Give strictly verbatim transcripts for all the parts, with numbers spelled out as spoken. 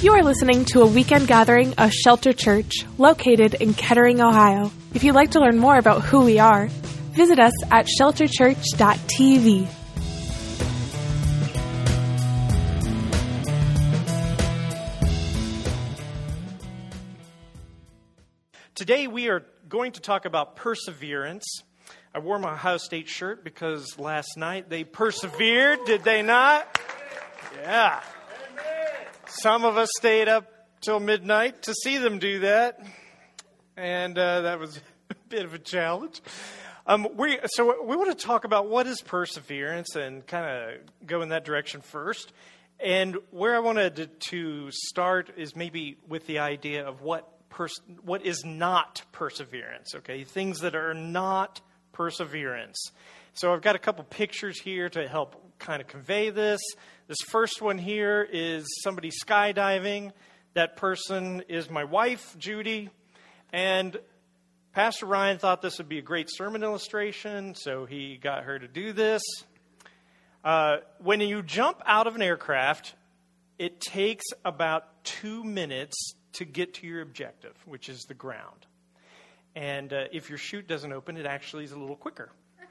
You are listening to a weekend gathering of Shelter Church, located in Kettering, Ohio. If you'd like to learn more about who we are, visit us at shelter church dot t v. Today we are going to talk about perseverance. I wore my Ohio State shirt because last night they persevered, did they not? Yeah. Some of us stayed up till midnight to see them do that, and uh, that was a bit of a challenge. Um, we so we want to talk about what is perseverance and kind of go in that direction first. And where I wanted to, to start is maybe with the idea of what pers- what is not perseverance. Okay, things that are not perseverance. So I've got a couple pictures here to help kind of convey this. This first one here is somebody skydiving. That person is my wife, Judy. And Pastor Ryan thought this would be a great sermon illustration, so he got her to do this. Uh, when you jump out of an aircraft, it takes about two minutes to get to your objective, which is the ground. And uh, if your chute doesn't open, it actually is a little quicker.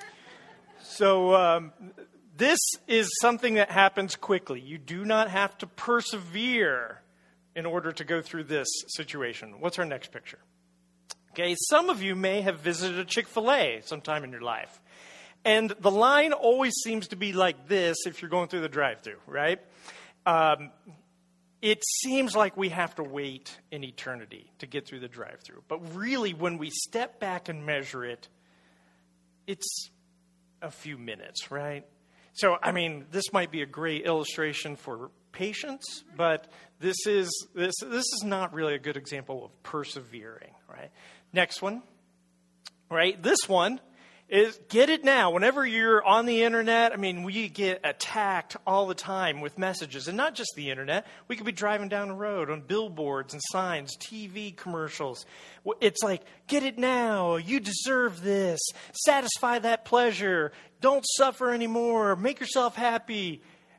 So um, this is something that happens quickly. You do not have to persevere in order to go through this situation. What's our next picture? Okay, some of you may have visited a Chick-fil-A sometime in your life. And the line always seems to be like this if you're going through the drive-thru, right? Um, it seems like we have to wait an eternity to get through the drive-thru. But really, when we step back and measure it, it's a few minutes, right? So, I mean, this might be a great illustration for patience, but this is this this is not really a good example of persevering, right? Next one, right? This one is get it now. Whenever you're on the internet, I mean, we get attacked all the time with messages, and not just the internet. We could be driving down the road on billboards and signs, T V commercials. It's like, get it now. You deserve this. Satisfy that pleasure. Don't suffer anymore. Make yourself happy.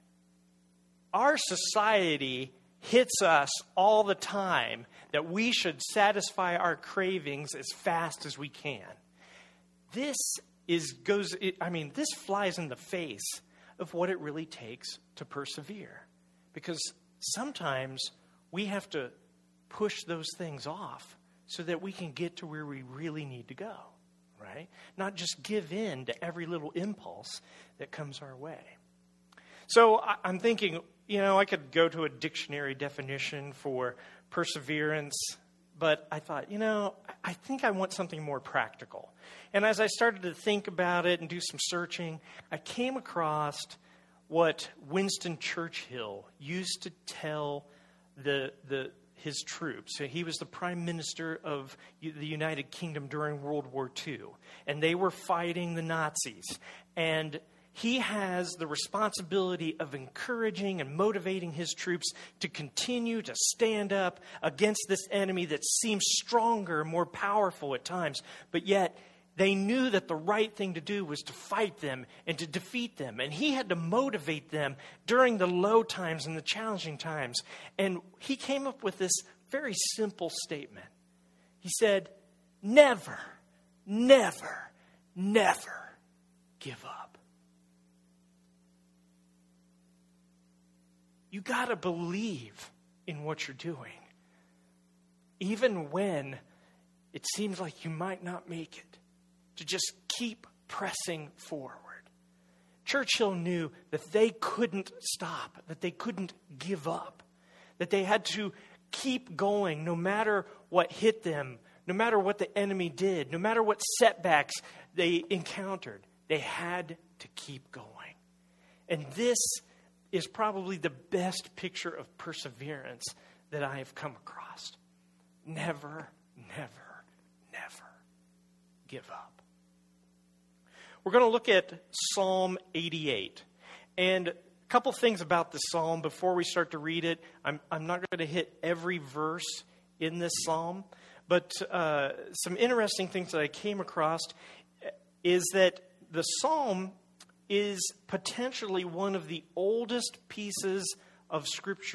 Our society hits us all the time that we should satisfy our cravings as fast as we can. This is goes. I mean, this flies in the face of what it really takes to persevere, because sometimes we have to push those things off so that we can get to where we really need to go, right? Not just give in to every little impulse that comes our way. So I'm thinking, you know, I could go to a dictionary definition for perseverance, but I thought, you know, I think I want something more practical. And as I started to think about it and do some searching, I came across what Winston Churchill used to tell the the his troops. So he was the prime minister of the United Kingdom during World War Two, and they were fighting the Nazis. And he has the responsibility of encouraging and motivating his troops to continue to stand up against this enemy that seems stronger, more powerful at times. But yet, they knew that the right thing to do was to fight them and to defeat them. And he had to motivate them during the low times and the challenging times. And he came up with this very simple statement. He said, never, never, never give up. You got to believe in what you're doing, even when it seems like you might not make it, to just keep pressing forward. Churchill knew that they couldn't stop, that they couldn't give up, that they had to keep going no matter what hit them, no matter what the enemy did, no matter what setbacks they encountered. They had to keep going. And this is probably the best picture of perseverance that I have come across. Never, never, never give up. We're going to look at Psalm eighty-eight. And a couple things about this psalm before we start to read it. I'm, I'm not going to hit every verse in this psalm, but uh, some interesting things that I came across is that the psalm is potentially one of the oldest pieces of Scripture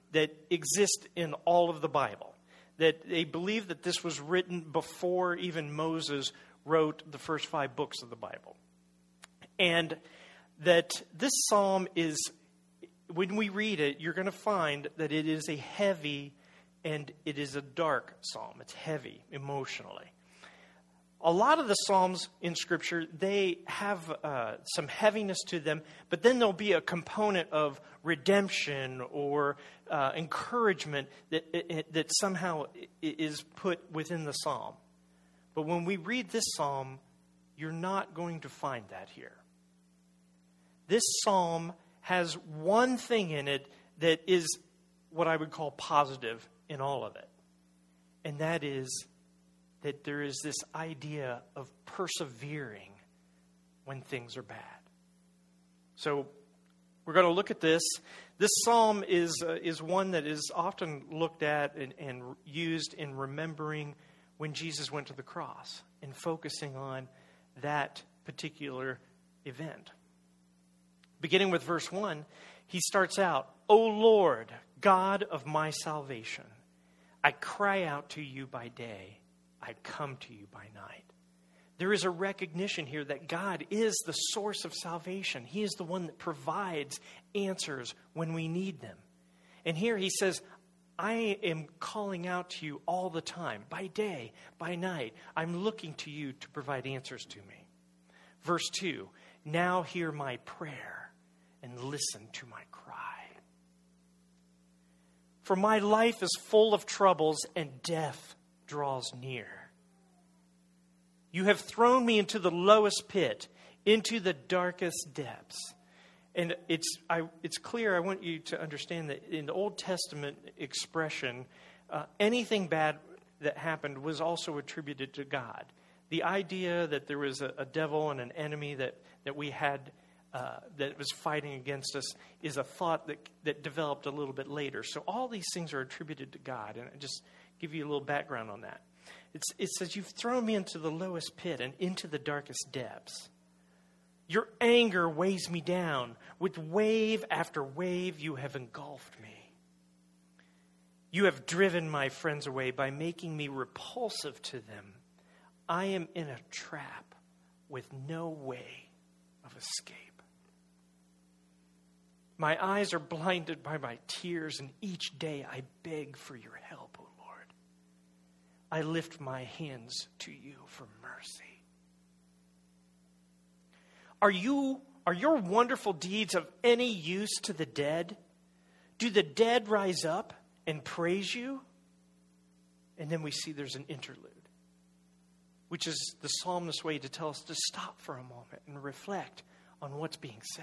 that exist in all of the Bible. That they believe that this was written before even Moses wrote the first five books of the Bible. And that this psalm is, when we read it, you're going to find that it is a heavy and it is a dark psalm. It's heavy emotionally. A lot of the psalms in Scripture, they have uh, some heaviness to them, but then there'll be a component of redemption or uh, encouragement that, it, that somehow is put within the psalm. But when we read this psalm, you're not going to find that here. This psalm has one thing in it that is what I would call positive in all of it. And that is that there is this idea of persevering when things are bad. So we're going to look at this. This psalm is uh, is one that is often looked at and, and used in remembering when Jesus went to the cross and focusing on that particular event. Beginning with verse one, he starts out, "O Lord, God of my salvation, I cry out to you by day, I come to you by night." There is a recognition here that God is the source of salvation. He is the one that provides answers when we need them. And here he says, I am calling out to you all the time, by day, by night. I'm looking to you to provide answers to me. Verse two, now hear my prayer and listen to my cry. For my life is full of troubles and death draws near. You have thrown me into the lowest pit, into the darkest depths. And it's I, it's clear, I want you to understand that in the Old Testament expression, uh, anything bad that happened was also attributed to God. The idea that there was a, a devil and an enemy that, that we had uh, that was fighting against us is a thought that, that developed a little bit later. So all these things are attributed to God. And I just give you a little background on that. It's, it says, you've thrown me into the lowest pit and into the darkest depths. Your anger weighs me down. With wave after wave, you have engulfed me. You have driven my friends away by making me repulsive to them. I am in a trap with no way of escape. My eyes are blinded by my tears, and each day I beg for your help, O Lord. I lift my hands to you for mercy. Are you, are your wonderful deeds of any use to the dead? Do the dead rise up and praise you? And then we see there's an interlude, which is the psalmist's way to tell us to stop for a moment and reflect on what's being said.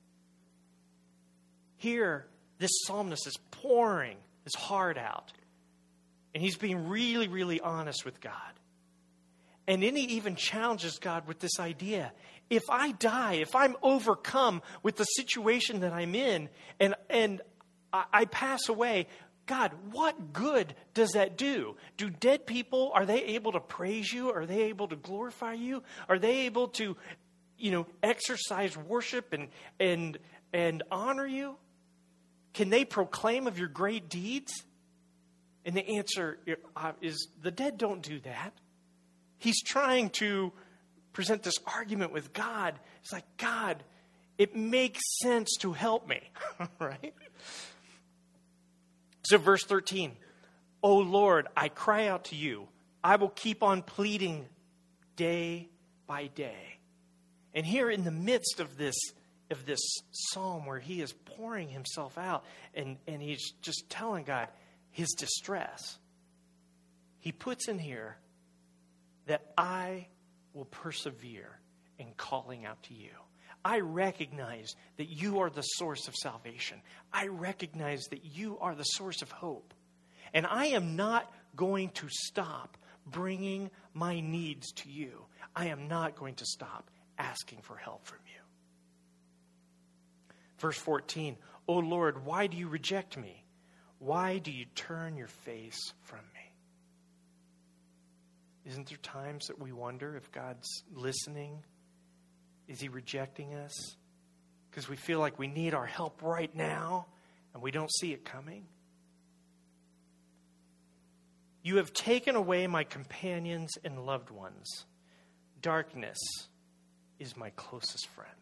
Here, this psalmist is pouring his heart out. And he's being really, really honest with God. And then he even challenges God with this idea. If I die, if I'm overcome with the situation that I'm in, and, and I, I pass away, God, what good does that do? Do dead people, are they able to praise you? Are they able to glorify you? Are they able to, you know, exercise worship and and and honor you? Can they proclaim of your great deeds? And the answer is the dead don't do that. He's trying to present this argument with God. It's like, God, it makes sense to help me, right? So verse thirteen, O Lord, I cry out to you. I will keep on pleading day by day. And here in the midst of this of this psalm where he is pouring himself out and, and he's just telling God his distress, he puts in here that I will persevere in calling out to you. I recognize that you are the source of salvation. I recognize that you are the source of hope. And I am not going to stop bringing my needs to you. I am not going to stop asking for help from you. Verse fourteen, O Lord, why do you reject me? Why do you turn your face from me? Isn't there times that we wonder if God's listening? Is he rejecting us? Because we feel like we need our help right now and we don't see it coming. You have taken away my companions and loved ones. Darkness is my closest friend.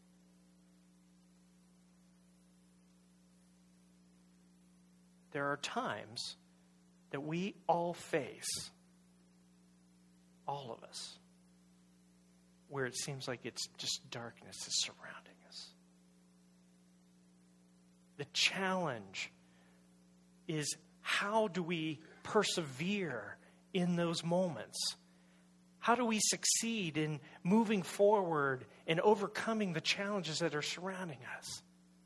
There are times that we all face, all of us, where it seems like it's just darkness is surrounding us. The challenge is, how do we persevere in those moments? How do we succeed in moving forward and overcoming the challenges that are surrounding us?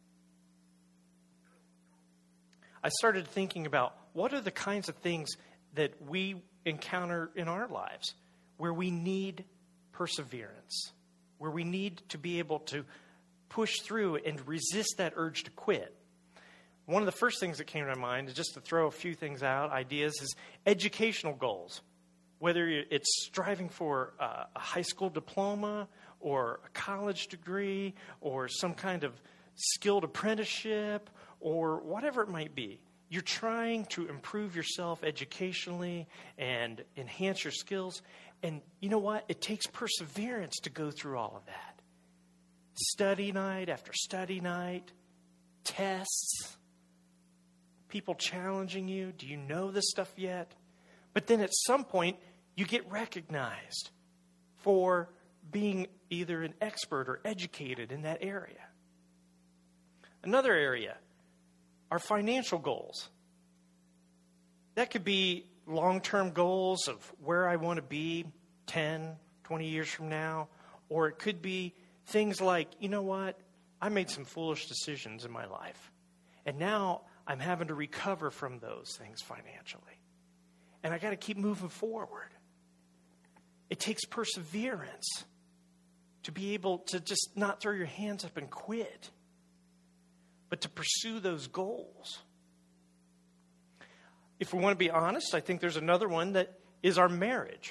I started thinking about what are the kinds of things that we encounter in our lives where we need perseverance, where we need to be able to push through and resist that urge to quit. One of the first things that came to my mind, is just to throw a few things out, ideas, is educational goals. Whether it's striving for a high school diploma or a college degree or some kind of skilled apprenticeship or whatever it might be. You're trying to improve yourself educationally and enhance your skills. And you know what? It takes perseverance to go through all of that. Study night after study night, tests, people challenging you. Do you know this stuff yet? But then at some point, you get recognized for being either an expert or educated in that area. Another area are financial goals. That could be long-term goals of where I want to be ten, twenty years from now. Or it could be things like, you know what? I made some foolish decisions in my life. And now I'm having to recover from those things financially. And I got to keep moving forward. It takes perseverance to be able to just not throw your hands up and quit, but to pursue those goals. If we want to be honest, I think there's another one that is our marriage.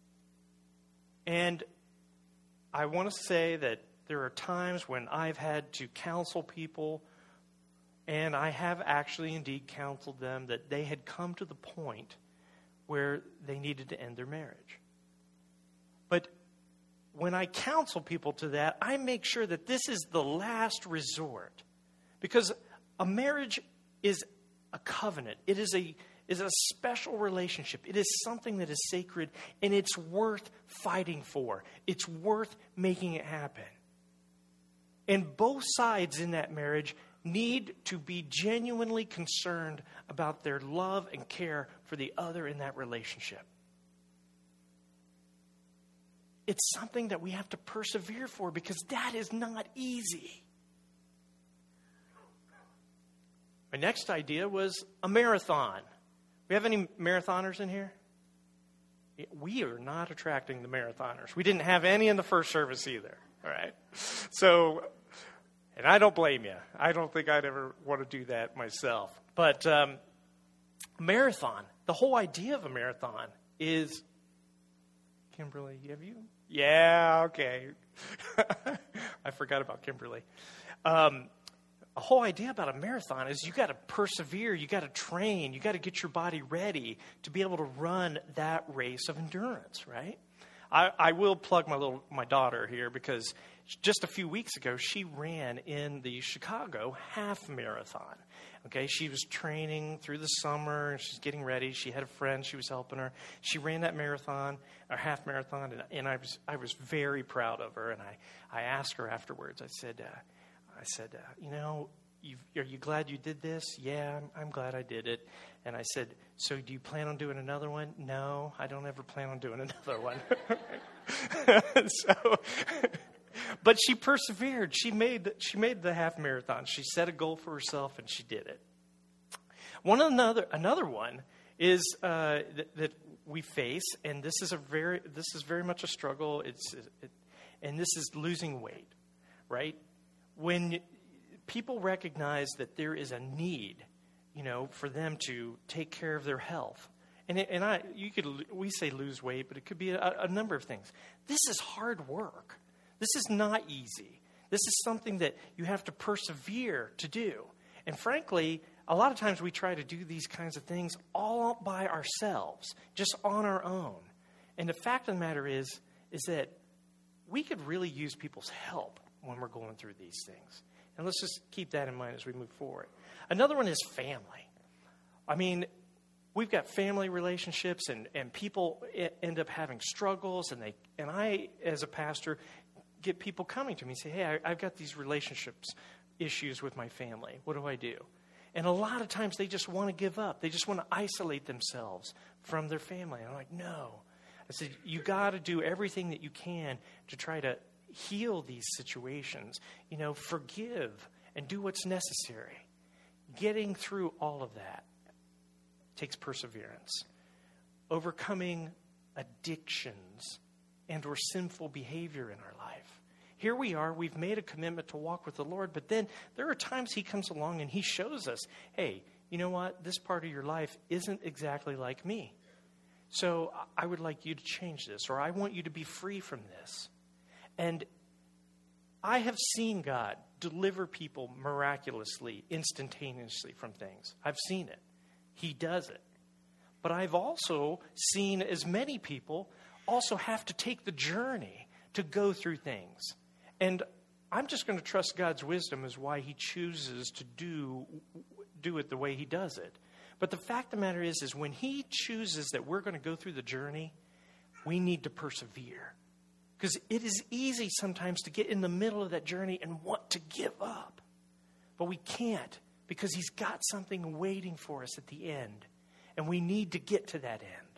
And I want to say that there are times when I've had to counsel people, and I have actually indeed counseled them that they had come to the point where they needed to end their marriage. But when I counsel people to that, I make sure that this is the last resort. Because a marriage is a covenant. It is a, is a special relationship. It is something that is sacred, and it's worth fighting for. It's worth making it happen. And both sides in that marriage need to be genuinely concerned about their love and care for the other in that relationship. It's something that we have to persevere for because that is not easy. My next idea was a marathon. We have any marathoners in here? We are not attracting the marathoners. We didn't have any in the first service either. All right. So, and I don't blame you. I don't think I'd ever want to do that myself. But um, marathon, the whole idea of a marathon is, Kimberly, have you? Yeah, okay. I forgot about Kimberly. Um, the whole idea about a marathon is you got to persevere, you got to train, you got to get your body ready to be able to run that race of endurance, right? I, I will plug my little my daughter here because just a few weeks ago she ran in the Chicago half marathon. Okay, she was training through the summer and she's getting ready. She had a friend, she was helping her. She ran that marathon, or half marathon, and, and I was I was very proud of her. And I, I asked her afterwards. I said, uh, I said, uh, you know, you've, are you glad you did this? Yeah, I'm, I'm glad I did it. And I said, so do you plan on doing another one? No, I don't ever plan on doing another one. so. But she persevered. She made she made the half marathon. She set a goal for herself, and she did it. One another another one is uh, that, that we face, and this is a very this is very much a struggle. It's it, and this is losing weight, right? When people recognize that there is a need, you know, for them to take care of their health. And it, and I you could we say lose weight, but it could be a, a number of things. This is hard work. This is not easy. This is something that you have to persevere to do. And frankly, a lot of times we try to do these kinds of things all by ourselves, just on our own. And the fact of the matter is, is that we could really use people's help when we're going through these things. And let's just keep that in mind as we move forward. Another one is family. I mean, we've got family relationships, and, and people end up having struggles, and they and I, as a pastor, get people coming to me and say, hey, I, I've got these relationships issues with my family. What do I do? And a lot of times they just want to give up. They just want to isolate themselves from their family. And I'm like, no. I said, you got to do everything that you can to try to heal these situations. You know, forgive and do what's necessary. Getting through all of that takes perseverance. Overcoming addictions and or sinful behavior in our life. Here we are, we've made a commitment to walk with the Lord, but then there are times he comes along and he shows us, hey, you know what? This part of your life isn't exactly like me. So I would like you to change this, or I want you to be free from this. And I have seen God deliver people miraculously, instantaneously from things. I've seen it. He does it. But I've also seen as many people also have to take the journey to go through things. And I'm just going to trust God's wisdom as why he chooses to do, do it the way he does it. But the fact of the matter is, is when he chooses that we're going to go through the journey, we need to persevere. Because it is easy sometimes to get in the middle of that journey and want to give up. But we can't, because he's got something waiting for us at the end. And we need to get to that end.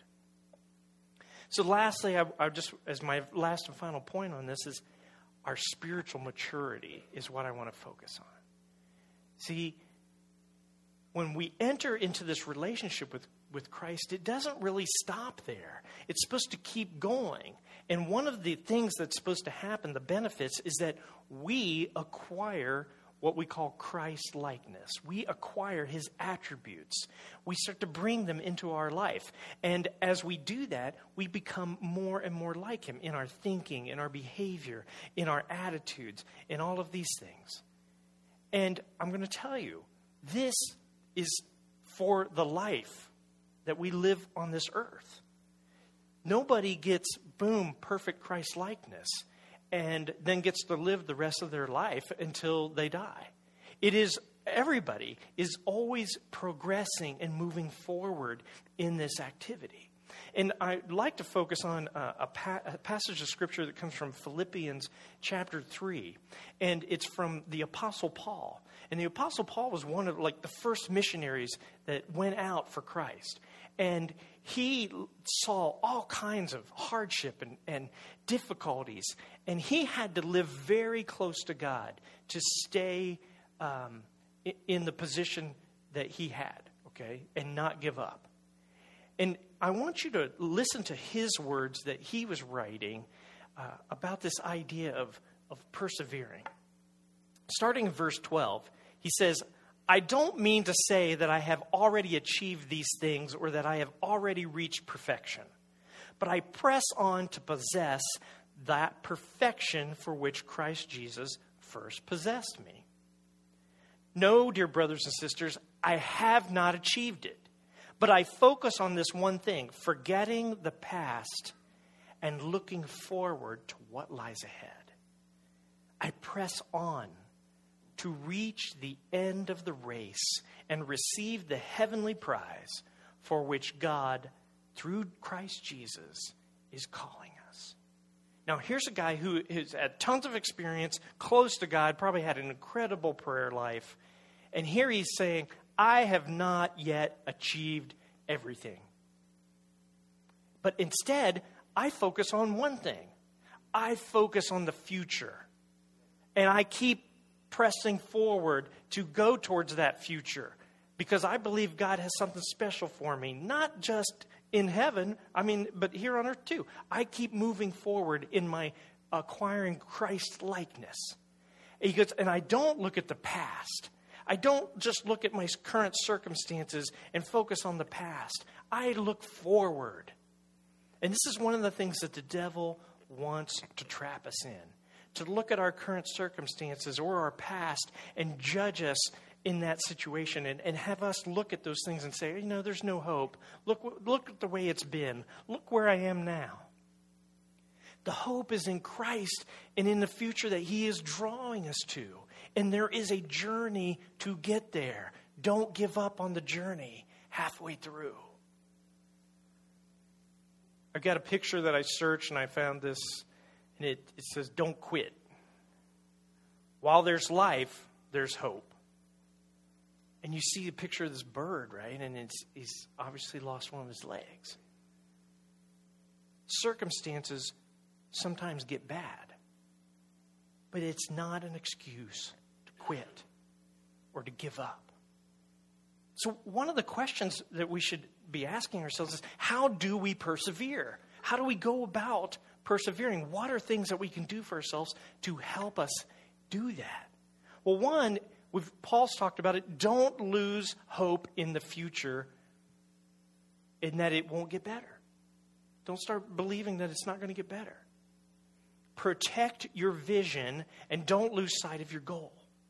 So lastly, I, I just, as my last and final point on this is our spiritual maturity is what I want to focus on. See, when we enter into this relationship with, with Christ, it doesn't really stop there. It's supposed to keep going. And one of the things that's supposed to happen, the benefits, is that we acquire what we call Christ-likeness. We acquire his attributes. We start to bring them into our life. And as we do that, we become more and more like him in our thinking, in our behavior, in our attitudes, in all of these things. And I'm going to tell you, this is for the life that we live on this earth. Nobody gets, boom, perfect Christ-likeness and then gets to live the rest of their life until they die. It is, everybody is always progressing and moving forward in this activity. And I'd like to focus on a, a, pa- a passage of Scripture that comes from Philippians chapter three. And it's from the Apostle Paul. And the Apostle Paul was one of like the first missionaries that went out for Christ. And he saw all kinds of hardship and, and difficulties. And he had to live very close to God to stay um, in the position that he had, okay, and not give up. And I want you to listen to his words that he was writing uh, about this idea of, of persevering. Starting in verse twelve, he says, I don't mean to say that I have already achieved these things or that I have already reached perfection, but I press on to possess that perfection for which Christ Jesus first possessed me. No, dear brothers and sisters, I have not achieved it, but I focus on this one thing, forgetting the past and looking forward to what lies ahead. I press on to reach the end of the race and receive the heavenly prize for which God, through Christ Jesus, is calling us. Now, here's a guy who has had tons of experience, close to God, probably had an incredible prayer life. And here he's saying, I have not yet achieved everything. But instead, I focus on one thing. I focus on the future. And I keep pressing forward to go towards that future because I believe God has something special for me, not just in heaven, I mean, but here on earth too. I keep moving forward in my acquiring Christ-likeness. He goes, and I don't look at the past. I don't just look at my current circumstances and focus on the past. I look forward. And this is one of the things that the devil wants to trap us in. To look at our current circumstances or our past and judge us in that situation and, and have us look at those things and say, you know, there's no hope. Look, look at the way it's been. Look where I am now. The hope is in Christ and in the future that he is drawing us to. And there is a journey to get there. Don't give up on the journey halfway through. I've got a picture that I searched and I found this, and it, it says, don't quit. While there's life, there's hope. And you see a picture of this bird, right? And it's, he's obviously lost one of his legs. Circumstances sometimes get bad, but it's not an excuse to quit or to give up. So one of the questions that we should be asking ourselves is, how do we persevere? How do we go about persevering? What are things that we can do for ourselves to help us do that? Well, one, we've, Paul's talked about it, don't lose hope in the future in that it won't get better. Don't start believing that it's not going to get better. Protect your vision and don't lose sight of your goal.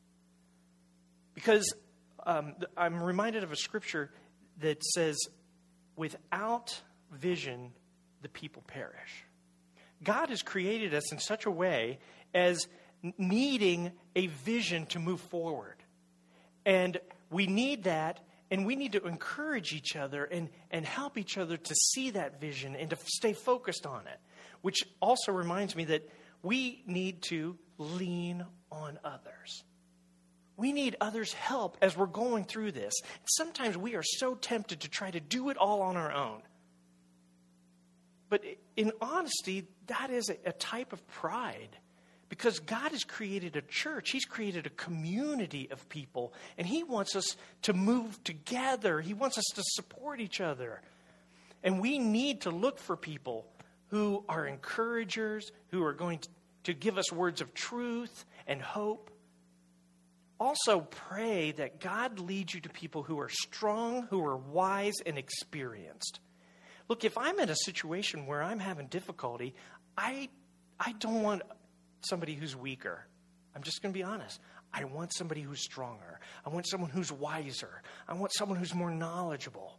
Because um, I'm reminded of a scripture that says, without vision, the people perish. God has created us in such a way as needing a vision to move forward. And we need that, and we need to encourage each other and, and help each other to see that vision and to stay focused on it. Which also reminds me that we need to lean on others. We need others' help as we're going through this. Sometimes we are so tempted to try to do it all on our own. But in honesty, that is a, a type of pride. Because God has created a church. He's created a community of people. And he wants us to move together. He wants us to support each other. And we need to look for people who are encouragers, who are going to, to give us words of truth and hope. Also pray that God leads you to people who are strong, who are wise and experienced. Look, if I'm in a situation where I'm having difficulty, I I don't want somebody who's weaker. I'm just going to be honest. I want somebody who's stronger. I want someone who's wiser. I want someone who's more knowledgeable.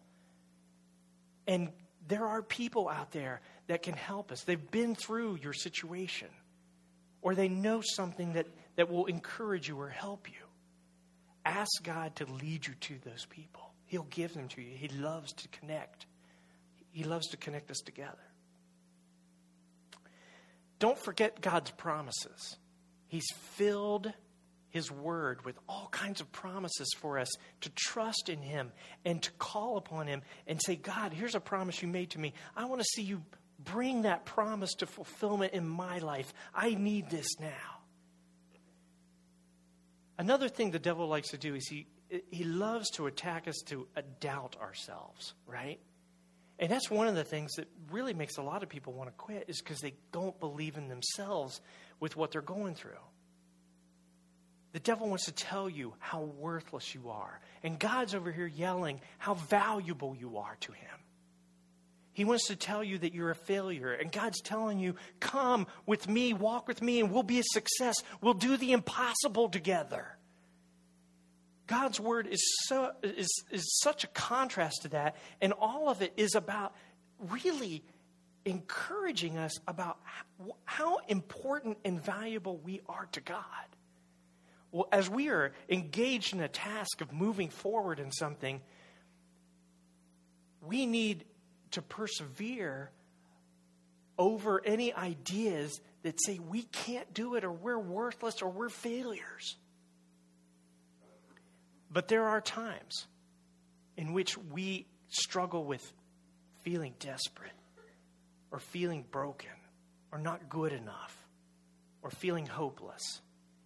And there are people out there that can help us. They've been through your situation. Or they know something that, that will encourage you or help you. Ask God to lead you to those people. He'll give them to you. He loves to connect. He loves to connect us together. Don't forget God's promises. He's filled his word with all kinds of promises for us to trust in him and to call upon him and say, God, here's a promise you made to me. I want to see you bring that promise to fulfillment in my life. I need this now. Another thing the devil likes to do is he he loves to attack us to uh, doubt ourselves, right? And that's one of the things that really makes a lot of people want to quit is because they don't believe in themselves with what they're going through. The devil wants to tell you how worthless you are. And God's over here yelling how valuable you are to him. He wants to tell you that you're a failure. And God's telling you, come with me, walk with me, and we'll be a success. We'll do the impossible together. God's word is so is, is such a contrast to that. And all of it is about really encouraging us about how, how important and valuable we are to God. Well, as we are engaged in a task of moving forward in something, we need to persevere over any ideas that say we can't do it or we're worthless or we're failures. But there are times in which we struggle with feeling desperate or feeling broken or not good enough or feeling hopeless.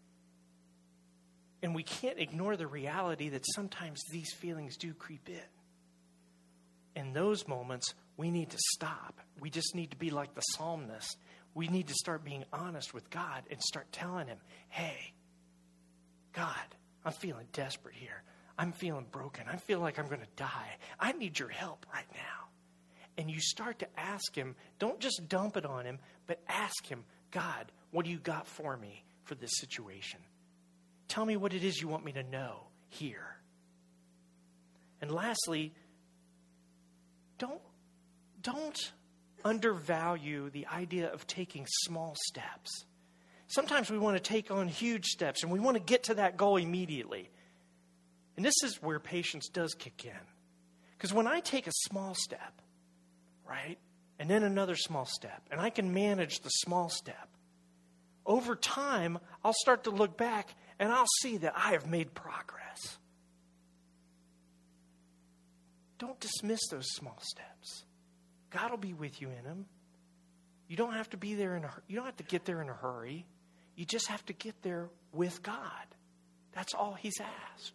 And we can't ignore the reality that sometimes these feelings do creep in. In those moments, we need to stop. We just need to be like the psalmist. We need to start being honest with God and start telling him, hey, God, I'm feeling desperate here. I'm feeling broken. I feel like I'm going to die. I need your help right now. And you start to ask him, don't just dump it on him, but ask him, God, what do you got for me for this situation? Tell me what it is you want me to know. here. And lastly, don't, don't undervalue the idea of taking small steps. Sometimes we want to take on huge steps and we want to get to that goal immediately. And this is where patience does kick in. Because when I take a small step, right, and then another small step, and I can manage the small step, over time, I'll start to look back and I'll see that I have made progress. Don't dismiss those small steps. God will be with you in them. You don't have to be there in a, you don't have to get there in a hurry. You just have to get there with God. That's all he's asked.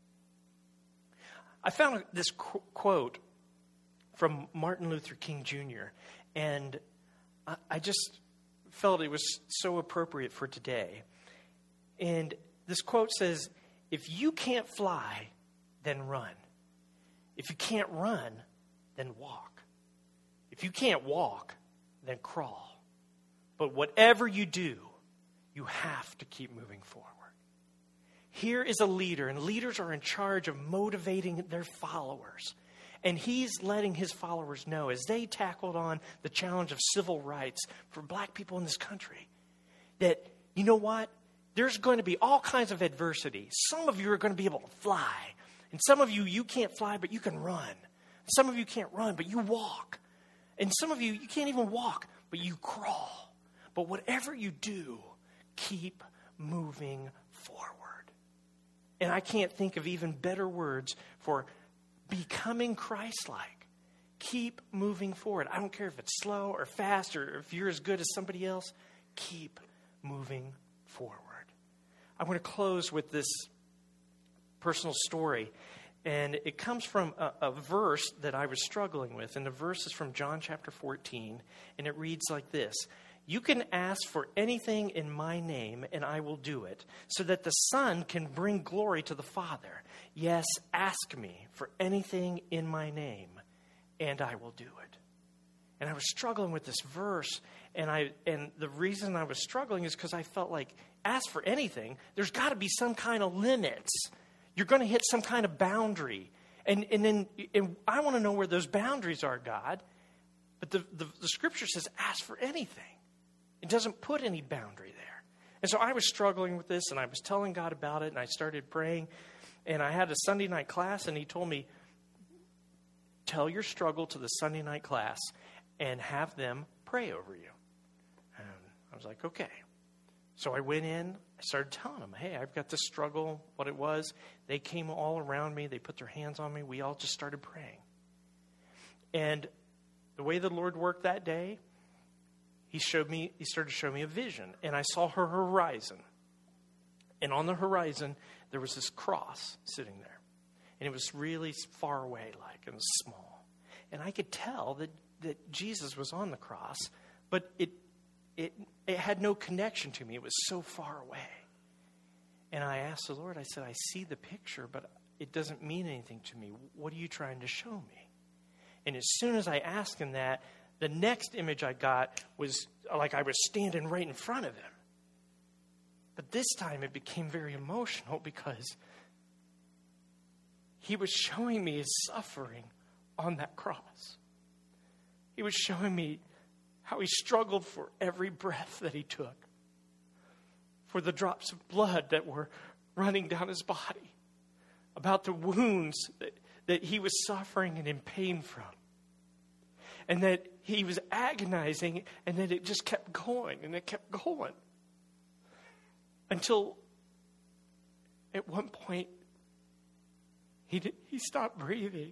I found this qu- quote from Martin Luther King Junior, and I, I just felt it was so appropriate for today. And this quote says, "If you can't fly, then run. If you can't run, then walk. If you can't walk, then crawl. But whatever you do, you have to keep moving forward." Here is a leader, and leaders are in charge of motivating their followers. And he's letting his followers know, as they tackled on the challenge of civil rights for black people in this country, that, you know what? There's going to be all kinds of adversity. Some of you are going to be able to fly. And some of you, you can't fly, but you can run. Some of you can't run, but you walk. And some of you, you can't even walk, but you crawl. But whatever you do, keep moving forward. And I can't think of even better words for becoming Christ-like. Keep moving forward. I don't care if it's slow or fast or if you're as good as somebody else. Keep moving forward. I want to close with this personal story. And it comes from a, a verse that I was struggling with. And the verse is from John chapter fourteen. And it reads like this: "You can ask for anything in my name, and I will do it, so that the Son can bring glory to the Father. Yes, ask me for anything in my name, and I will do it." And I was struggling with this verse, and I and the reason I was struggling is because I felt like, ask for anything, there's got to be some kind of limits. You're going to hit some kind of boundary. And, and then and I want to know where those boundaries are, God. But the, the, the scripture says, ask for anything. It doesn't put any boundary there. And so I was struggling with this, and I was telling God about it, and I started praying. And I had a Sunday night class, and he told me, tell your struggle to the Sunday night class and have them pray over you. And I was like, okay. So I went in, I started telling them, hey, I've got this struggle, what it was. They came all around me. They put their hands on me. We all just started praying. And the way the Lord worked that day, He showed me, he started to show me a vision, and I saw her horizon. And on the horizon, there was this cross sitting there. And it was really far away, like, it was small. And I could tell that, that Jesus was on the cross, but it, it, it had no connection to me. It was so far away. And I asked the Lord, I said, I see the picture, but it doesn't mean anything to me. What are you trying to show me? And as soon as I asked him that, the next image I got was like I was standing right in front of him. But this time it became very emotional because he was showing me his suffering on that cross. He was showing me how he struggled for every breath that he took, for the drops of blood that were running down his body, about the wounds that, that he was suffering and in pain from. And that he was agonizing, and that it just kept going, and it kept going. Until at one point, he did, he stopped breathing.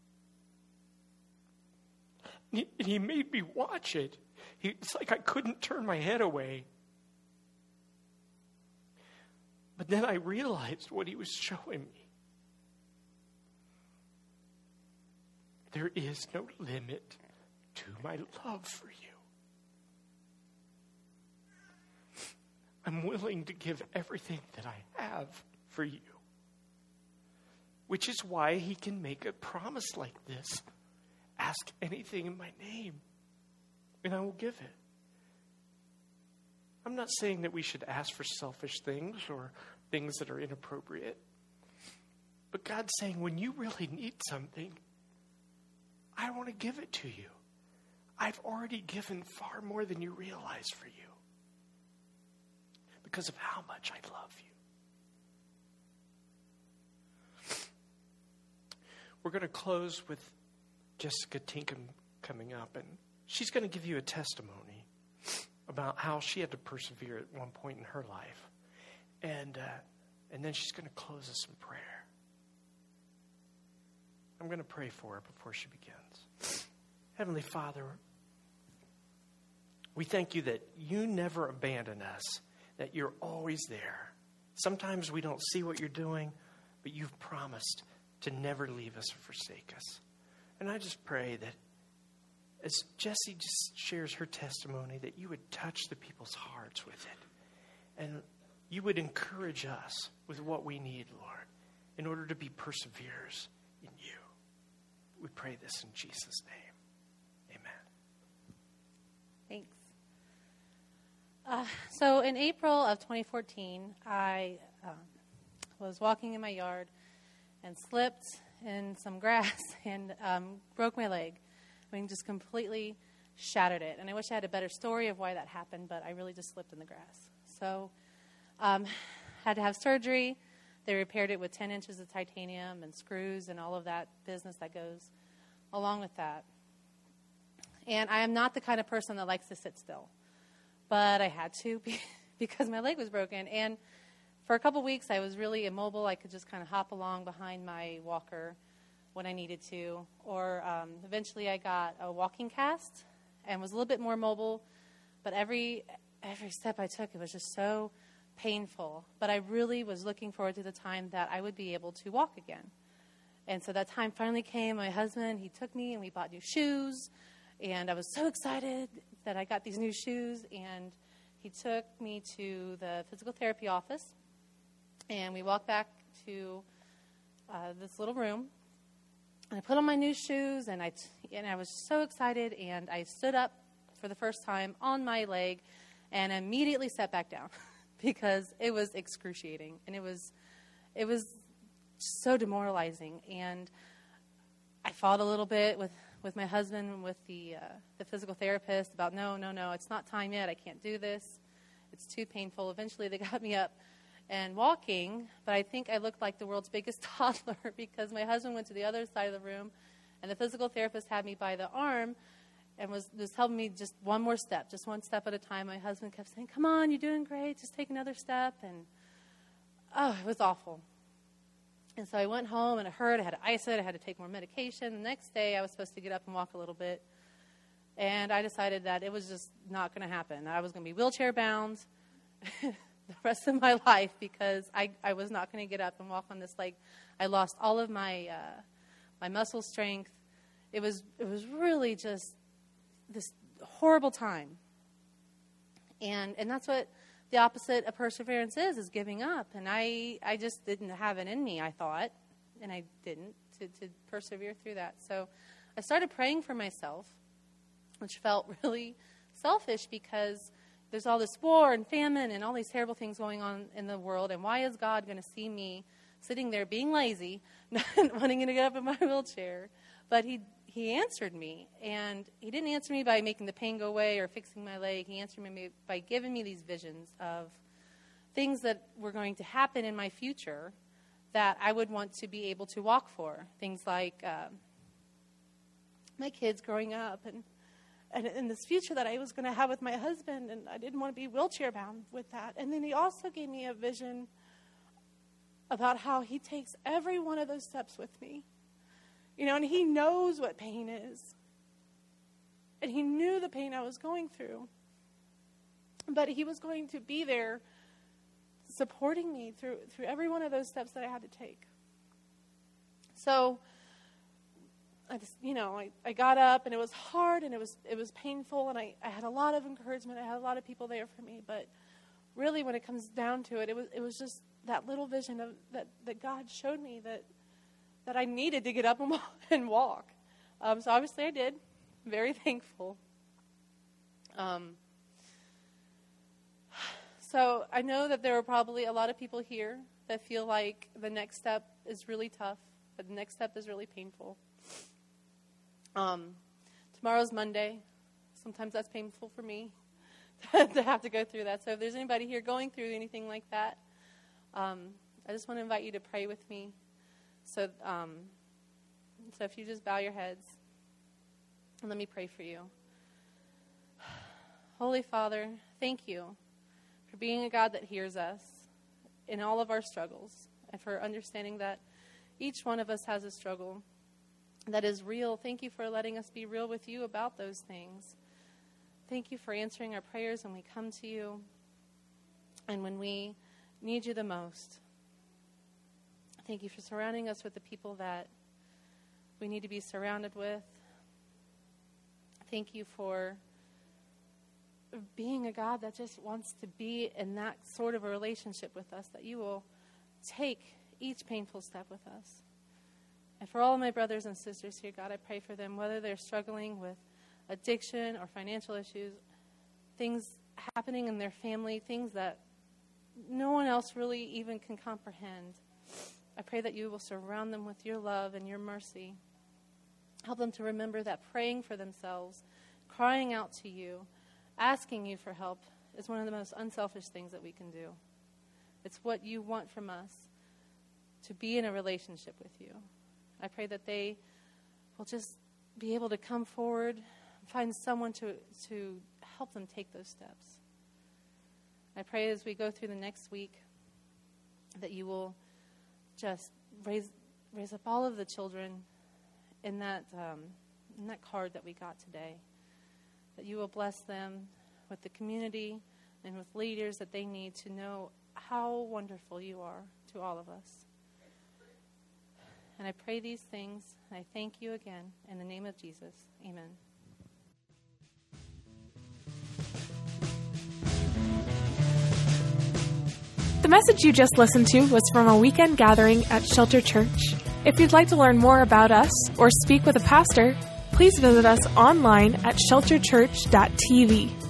And he, and he made me watch it. He, it's like I couldn't turn my head away. But then I realized what he was showing me. There is no limit to my love for you. I'm willing to give everything that I have for you. Which is why he can make a promise like this. Ask anything in my name, and I will give it. I'm not saying that we should ask for selfish things or things that are inappropriate. But God's saying, when you really need something, I want to give it to you. I've already given far more than you realize for you because of how much I love you. We're going to close with Jessica Tinkham coming up, and she's going to give you a testimony about how she had to persevere at one point in her life. And, uh, and then she's going to close us in prayer. I'm going to pray for her before she begins. Heavenly Father, we thank you that you never abandon us, that you're always there. Sometimes we don't see what you're doing, but you've promised to never leave us or forsake us. And I just pray that as Jessie just shares her testimony, that you would touch the people's hearts with it. And you would encourage us with what we need, Lord, in order to be perseverers in you. We pray this in Jesus' name. Amen. Thanks. Uh, so in April of twenty fourteen, I um, was walking in my yard and slipped in some grass and um, broke my leg. I mean, just completely shattered it. And I wish I had a better story of why that happened, but I really just slipped in the grass. So um, had to have surgery. They repaired it with ten inches of titanium and screws and all of that business that goes along with that. And I am not the kind of person that likes to sit still. But I had to because my leg was broken. And for a couple weeks, I was really immobile. I could just kind of hop along behind my walker when I needed to. Or um, eventually I got a walking cast and was a little bit more mobile. But every every step I took, it was just so painful. But I really was looking forward to the time that I would be able to walk again. And so that time finally came. My husband, he took me and we bought new shoes. And I was so excited that I got these new shoes. And he took me to the physical therapy office. And we walked back to uh, this little room. And I put on my new shoes. And I, t- and I was so excited. And I stood up for the first time on my leg and immediately sat back down. Because it was excruciating, and it was, it was so demoralizing. And I fought a little bit with, with my husband and with the uh, the physical therapist about no, no, no, it's not time yet. I can't do this. It's too painful. Eventually, they got me up and walking, but I think I looked like the world's biggest toddler because my husband went to the other side of the room, and the physical therapist had me by the arm. And was, was helping me just one more step, just one step at a time. My husband kept saying, come on, you're doing great. Just take another step. And, oh, it was awful. And so I went home, and it hurt. I had to ice it. I had to take more medication. The next day, I was supposed to get up and walk a little bit. And I decided that it was just not going to happen. I was going to be wheelchair-bound the rest of my life because I, I was not going to get up and walk on this leg. I lost all of my uh, my muscle strength. It was it was really just this horrible time. And and that's what the opposite of perseverance is, is giving up. And I, I just didn't have it in me, I thought, and I didn't, to, to persevere through that. So I started praying for myself, which felt really selfish because there's all this war and famine and all these terrible things going on in the world. And why is God going to see me sitting there being lazy, not wanting to get up in my wheelchair? But he He answered me, and he didn't answer me by making the pain go away or fixing my leg. He answered me by giving me these visions of things that were going to happen in my future that I would want to be able to walk for. Things like uh, my kids growing up and, and, and this future that I was going to have with my husband, and I didn't want to be wheelchair-bound with that. And then he also gave me a vision about how he takes every one of those steps with me. You know, and he knows what pain is. And he knew the pain I was going through. But he was going to be there supporting me through through every one of those steps that I had to take. So, I just, you know, I, I got up, and it was hard, and it was it was painful, and I, I had a lot of encouragement. I had a lot of people there for me. But really, when it comes down to it, it was it was just that little vision of that, that God showed me that that I needed to get up and walk. And walk. Um, so obviously I did. Very thankful. Um, so I know that there are probably a lot of people here that feel like the next step is really tough, but the next step is really painful. Um, tomorrow's Monday. Sometimes that's painful for me to have to go through that. So if there's anybody here going through anything like that, um, I just want to invite you to pray with me. So, um, so if you just bow your heads, and let me pray for you. Holy Father, thank you for being a God that hears us in all of our struggles, and for understanding that each one of us has a struggle that is real. Thank you for letting us be real with you about those things. Thank you for answering our prayers when we come to you and when we need you the most. Thank you for surrounding us with the people that we need to be surrounded with. Thank you for being a God that just wants to be in that sort of a relationship with us, that you will take each painful step with us. And for all of my brothers and sisters here, God, I pray for them, whether they're struggling with addiction or financial issues, things happening in their family, things that no one else really even can comprehend. I pray that you will surround them with your love and your mercy. Help them to remember that praying for themselves, crying out to you, asking you for help is one of the most unselfish things that we can do. It's what you want from us, to be in a relationship with you. I pray that they will just be able to come forward, find someone to, to help them take those steps. I pray as we go through the next week that you will just raise raise up all of the children in that um, in that card that we got today. That you will bless them with the community and with leaders that they need to know how wonderful you are to all of us. And I pray these things, and I thank you again in the name of Jesus. Amen. The message you just listened to was from a weekend gathering at Shelter Church. If you'd like to learn more about us or speak with a pastor, please visit us online at shelter church dot t v.